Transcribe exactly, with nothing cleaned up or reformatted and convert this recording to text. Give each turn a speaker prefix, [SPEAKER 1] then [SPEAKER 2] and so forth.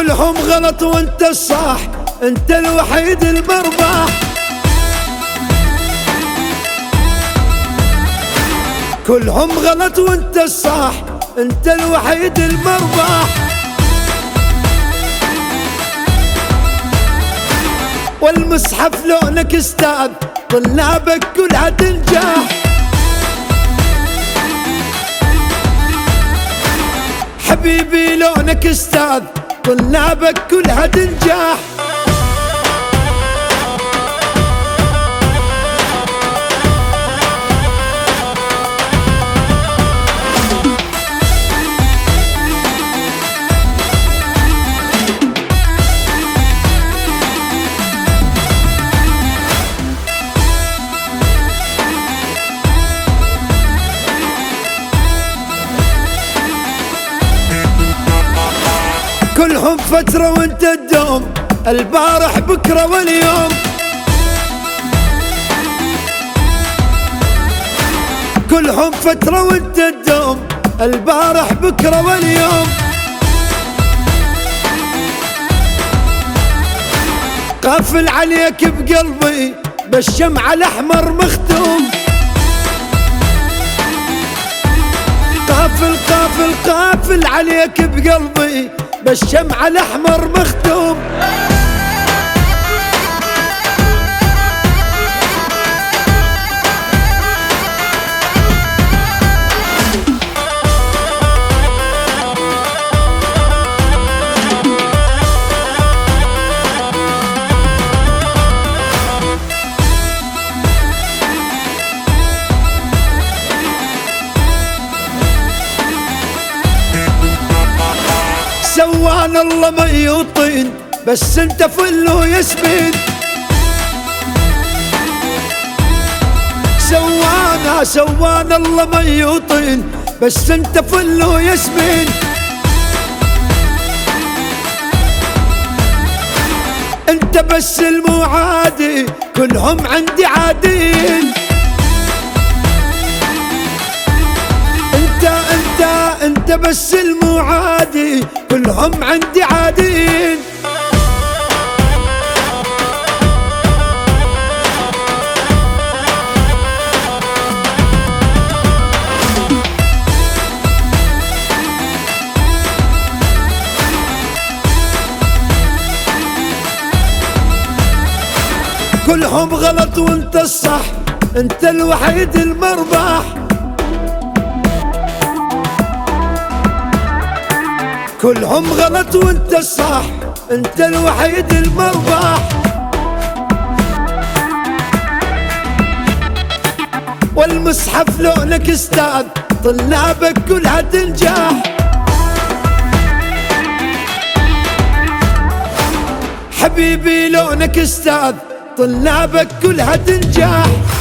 [SPEAKER 1] كلهم غلط وانت الصح، انت الوحيد المربح. كلهم غلط وانت الصح، انت الوحيد المربح. والمصحف لونك استاذ، طلابك كلها تنجح. حبيبي لونك استاذ، طلابك كلها تنجح. كلهم فترة وانت الدوم، البارح بكرة واليوم. كلهم فترة وانت الدوم، البارح بكرة واليوم. قافل عليك بقلبي بالشمعة الأحمر مختوم. قافل قافل قافل عليك بقلبي بالشمعة الأحمر مختوم. سوان الله ميوطين، بس انت فل وياسمين. سوانا سوان الله ميوطين، بس انت فل وياسمين. انت بس المعادي، كلهم عندي عاديين. انت انت انت بس المعادي، كلهم عندي عاديين. كلهم غلط وانت الصح، انت الوحيد المربح. كلهم غلط وانت الصح، انت الوحيد المربح. والمصحف لونك استاذ، طلابك كلها تنجح. حبيبي لونك استاذ، طلابك كلها تنجح.